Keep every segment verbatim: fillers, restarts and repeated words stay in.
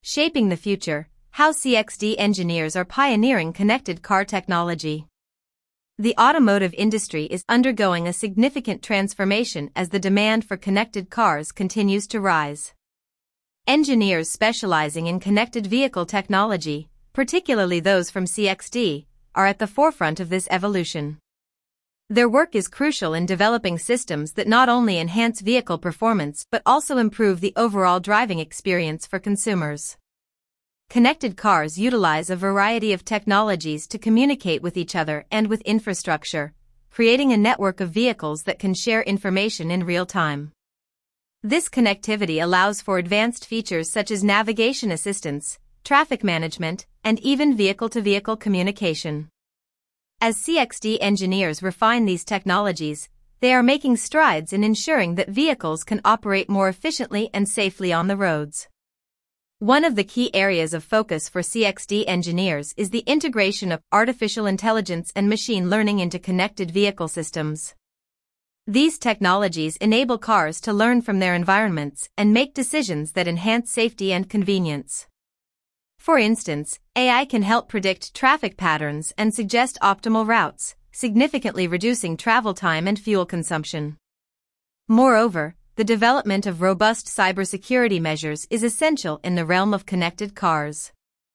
Shaping the Future: How C X D Engineers Are Pioneering Connected Car Technology. The automotive industry is undergoing a significant transformation as the demand for connected cars continues to rise. Engineers specializing in connected vehicle technology, particularly those from C X D, are at the forefront of this evolution. Their work is crucial in developing systems that not only enhance vehicle performance but also improve the overall driving experience for consumers. Connected cars utilize a variety of technologies to communicate with each other and with infrastructure, creating a network of vehicles that can share information in real time. This connectivity allows for advanced features such as navigation assistance, traffic management, and even vehicle-to-vehicle communication. As C X D engineers refine these technologies, they are making strides in ensuring that vehicles can operate more efficiently and safely on the roads. One of the key areas of focus for C X D engineers is the integration of artificial intelligence and machine learning into connected vehicle systems. These technologies enable cars to learn from their environments and make decisions that enhance safety and convenience. For instance, A I can help predict traffic patterns and suggest optimal routes, significantly reducing travel time and fuel consumption. Moreover, the development of robust cybersecurity measures is essential in the realm of connected cars.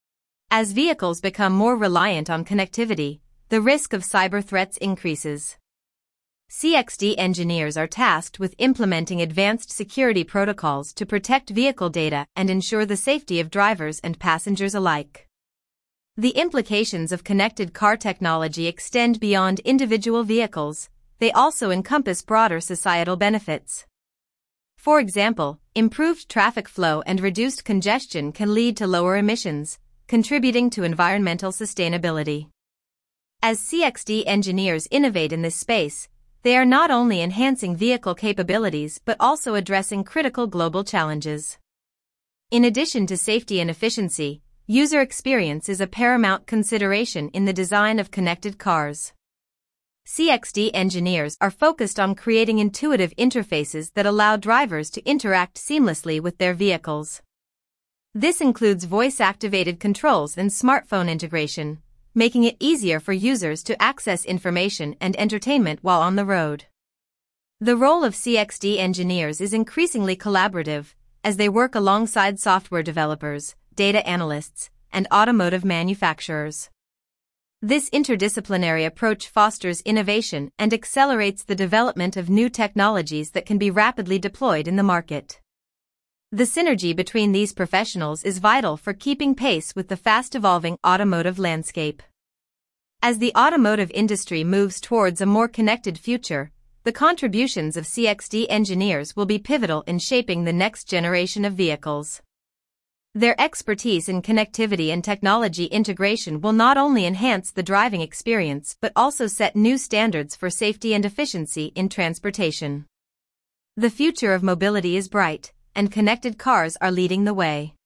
As vehicles become more reliant on connectivity, the risk of cyber threats increases. C X D engineers are tasked with implementing advanced security protocols to protect vehicle data and ensure the safety of drivers and passengers alike. The implications of connected car technology extend beyond individual vehicles; they also encompass broader societal benefits. For example, improved traffic flow and reduced congestion can lead to lower emissions, contributing to environmental sustainability. As C X D engineers innovate in this space, they are not only enhancing vehicle capabilities but also addressing critical global challenges. In addition to safety and efficiency, user experience is a paramount consideration in the design of connected cars. C X D engineers are focused on creating intuitive interfaces that allow drivers to interact seamlessly with their vehicles. This includes voice-activated controls and smartphone integration, making it easier for users to access information and entertainment while on the road. The role of C X D engineers is increasingly collaborative, as they work alongside software developers, data analysts, and automotive manufacturers. This interdisciplinary approach fosters innovation and accelerates the development of new technologies that can be rapidly deployed in the market. The synergy between these professionals is vital for keeping pace with the fast-evolving automotive landscape. As the automotive industry moves towards a more connected future, the contributions of C X D engineers will be pivotal in shaping the next generation of vehicles. Their expertise in connectivity and technology integration will not only enhance the driving experience but also set new standards for safety and efficiency in transportation. The future of mobility is bright, and connected cars are leading the way.